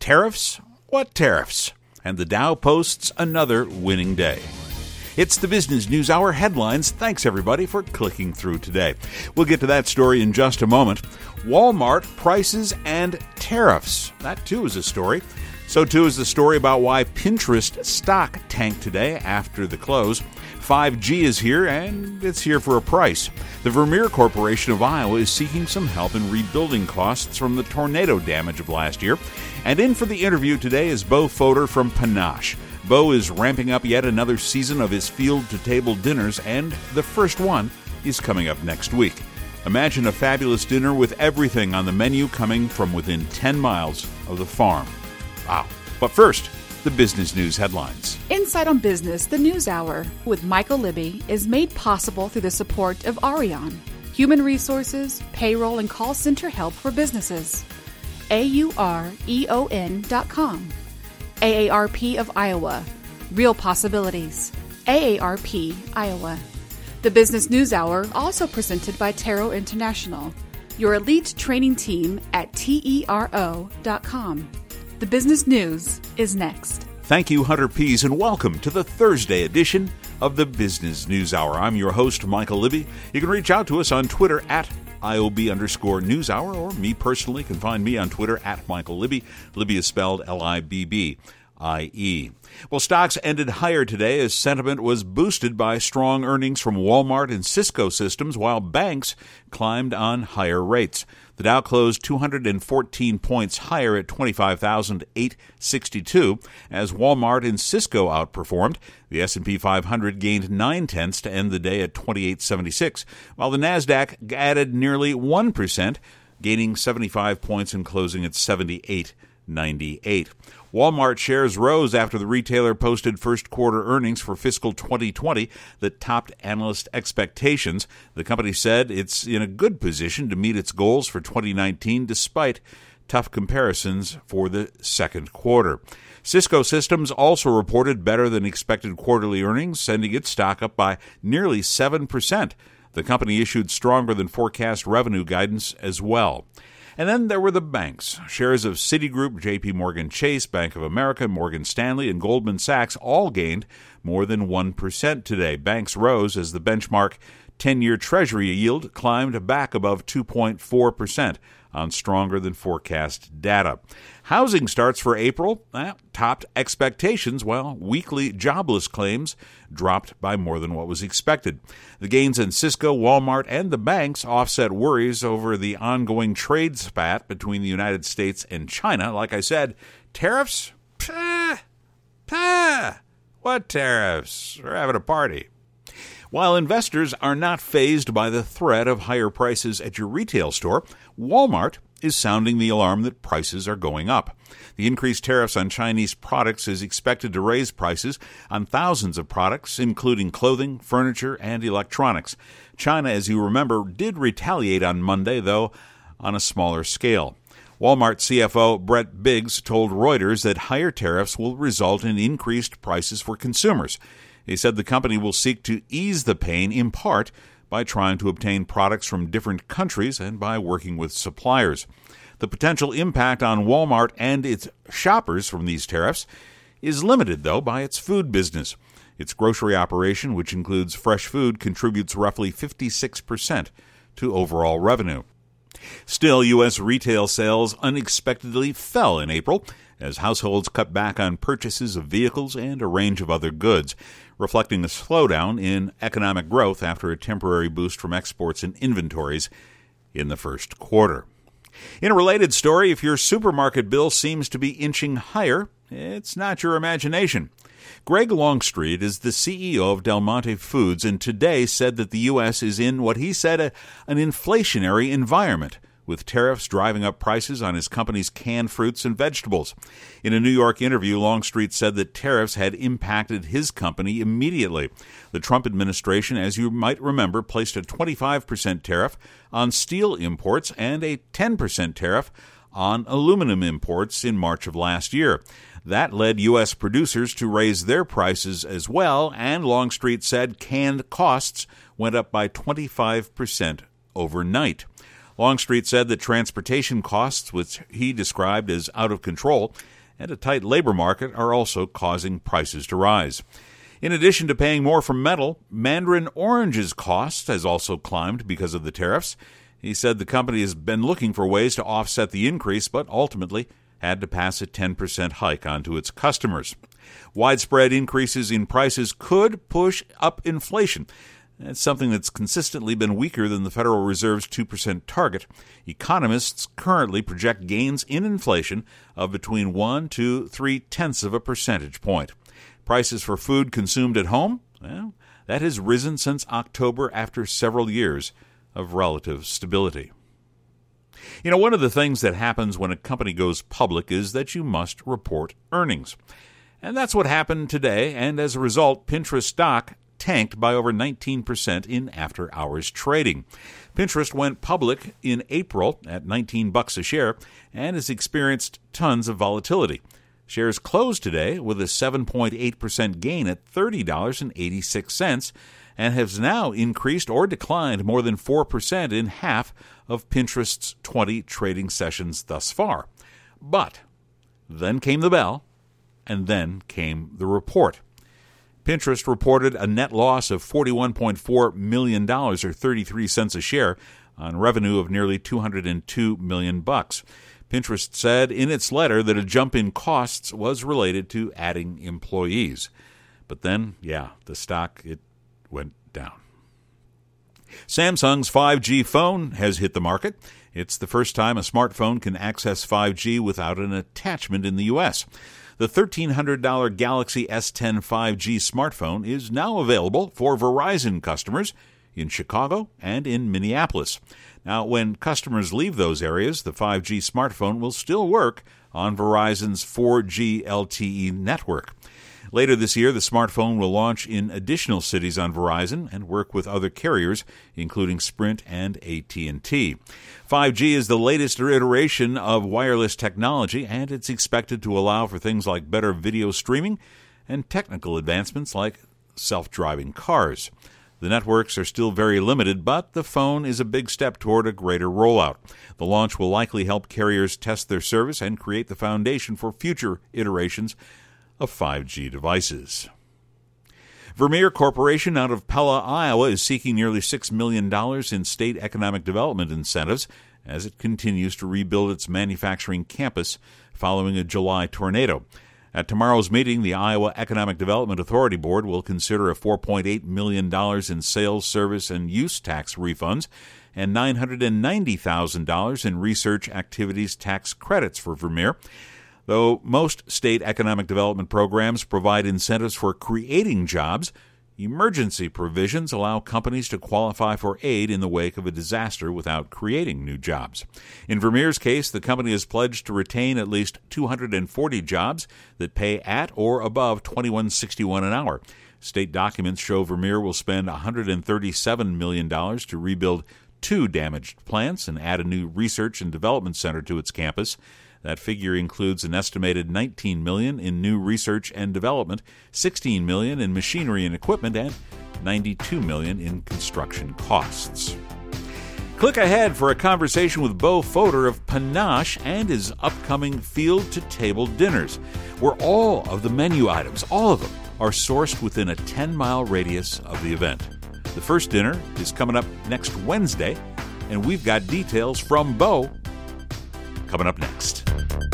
Tariffs? What tariffs? And the Dow posts another winning day. It's the Business News Hour headlines. Thanks, everybody, for clicking through today. We'll get to that story in just a moment. Walmart prices and tariffs. That, too, is a story. So, too, is the story about why Pinterest stock tanked today after the close. 5G is here, and it's here for a price. The Vermeer Corporation of Iowa is seeking some help in rebuilding costs from the tornado damage of last year. And in for the interview today is Bo Fodor from Panache. Bo is ramping up yet another season of his field-to-table dinners, and the first one is coming up next week. Imagine a fabulous dinner with everything on the menu coming from within 10 miles of the farm. Wow. But first, the business news headlines. Insight on Business, the News Hour, with Michael Libby, is made possible through the support of Arion, human resources, payroll, and call center help for businesses. AUREON.com. AARP of Iowa. Real Possibilities. AARP, Iowa. The Business News Hour, also presented by Taro International, your elite training team at TERO.com. The Business News is next. Thank you, Hunter Pease, and welcome to the Thursday edition of the Business News Hour. I'm your host, Michael Libby. You can reach out to us on Twitter at IOB_NewsHour, or me personally can find me on Twitter at Michael Libby. Libby is spelled Libbyie. Well, stocks ended higher today as sentiment was boosted by strong earnings from Walmart and Cisco Systems, while banks climbed on higher rates. The Dow closed 214 points higher at 25,862 as Walmart and Cisco outperformed. The S&P 500 gained 0.9 to end the day at 2876, while the Nasdaq added nearly 1%, gaining 75 points and closing at 7898. Walmart shares rose after the retailer posted first-quarter earnings for fiscal 2020 that topped analyst expectations. The company said it's in a good position to meet its goals for 2019 despite tough comparisons for the second quarter. Cisco Systems also reported better-than-expected quarterly earnings, sending its stock up by nearly 7%. The company issued stronger-than-forecast revenue guidance as well. And then there were the banks. Shares of Citigroup, J.P. Morgan Chase, Bank of America, Morgan Stanley, and Goldman Sachs all gained more than 1% today. Banks rose as the benchmark 10-year Treasury yield climbed back above 2.4% on stronger-than-forecast data. Housing starts for April topped expectations, while weekly jobless claims dropped by more than what was expected. The gains in Cisco, Walmart, and the banks offset worries over the ongoing trade spat between the United States and China. Like I said, tariffs? What tariffs? We're having a party. While investors are not fazed by the threat of higher prices at your retail store, Walmart is sounding the alarm that prices are going up. The increased tariffs on Chinese products is expected to raise prices on thousands of products, including clothing, furniture, and electronics. China, as you remember, did retaliate on Monday, though on a smaller scale. Walmart CFO Brett Biggs told Reuters that higher tariffs will result in increased prices for consumers. He said the company will seek to ease the pain in part by trying to obtain products from different countries and by working with suppliers. The potential impact on Walmart and its shoppers from these tariffs is limited, though, by its food business. Its grocery operation, which includes fresh food, contributes roughly 56% to overall revenue. Still, U.S. retail sales unexpectedly fell in April as households cut back on purchases of vehicles and a range of other goods, reflecting a slowdown in economic growth after a temporary boost from exports and inventories in the first quarter. In a related story, if your supermarket bill seems to be inching higher, it's not your imagination. Greg Longstreet is the CEO of Del Monte Foods and today said that the U.S. is in what he said an inflationary environment, with tariffs driving up prices on his company's canned fruits and vegetables. In a New York interview, Longstreet said that tariffs had impacted his company immediately. The Trump administration, as you might remember, placed a 25% tariff on steel imports and a 10% tariff on aluminum imports in March of last year. That led U.S. producers to raise their prices as well, and Longstreet said canned costs went up by 25% overnight. Longstreet said that transportation costs, which he described as out of control, and a tight labor market are also causing prices to rise. In addition to paying more for metal, Mandarin Orange's cost has also climbed because of the tariffs. He said the company has been looking for ways to offset the increase, but ultimately had to pass a 10% hike on to its customers. Widespread increases in prices could push up inflation. That's something that's consistently been weaker than the Federal Reserve's 2% target. Economists currently project gains in inflation of between 1 to 0.3 of a percentage point. Prices for food consumed at home, well, that has risen since October after several years of relative stability. You know, one of the things that happens when a company goes public is that you must report earnings. And that's what happened today, and as a result, Pinterest stock tanked by over 19% in after-hours trading. Pinterest went public in April at $19 a share and has experienced tons of volatility. Shares closed today with a 7.8% gain at $30.86 and has now increased or declined more than 4% in half of Pinterest's 20 trading sessions thus far. But then came the bell, and then came the report. Pinterest reported a net loss of $41.4 million, or 33 cents a share, on revenue of nearly $202 million. Pinterest said in its letter that a jump in costs was related to adding employees. But then, the stock, it went down. Samsung's 5G phone has hit the market. It's the first time a smartphone can access 5G without an attachment in the U.S. The $1,300 Galaxy S10 5G smartphone is now available for Verizon customers in Chicago and in Minneapolis. Now, when customers leave those areas, the 5G smartphone will still work on Verizon's 4G LTE network. Later this year, the smartphone will launch in additional cities on Verizon and work with other carriers, including Sprint and AT&T. 5G is the latest iteration of wireless technology, and it's expected to allow for things like better video streaming and technical advancements like self-driving cars. The networks are still very limited, but the phone is a big step toward a greater rollout. The launch will likely help carriers test their service and create the foundation for future iterations of 5G devices. Vermeer Corporation out of Pella, Iowa, is seeking nearly $6 million in state economic development incentives as it continues to rebuild its manufacturing campus following a July tornado. At tomorrow's meeting, the Iowa Economic Development Authority Board will consider a $4.8 million in sales, service, and use tax refunds and $990,000 in research activities tax credits for Vermeer. Though most state economic development programs provide incentives for creating jobs, emergency provisions allow companies to qualify for aid in the wake of a disaster without creating new jobs. In Vermeer's case, the company has pledged to retain at least 240 jobs that pay at or above $21.61 an hour. State documents show Vermeer will spend $137 million to rebuild 2 damaged plants and add a new research and development center to its campus. That figure includes an estimated $19 million in new research and development, $16 million in machinery and equipment, and $92 million in construction costs. Click ahead for a conversation with Beau Foder of Panache and his upcoming field-to-table dinners, where all of the menu items, all of them, are sourced within a 10-mile radius of the event. The first dinner is coming up next Wednesday, and we've got details from Beau coming up next.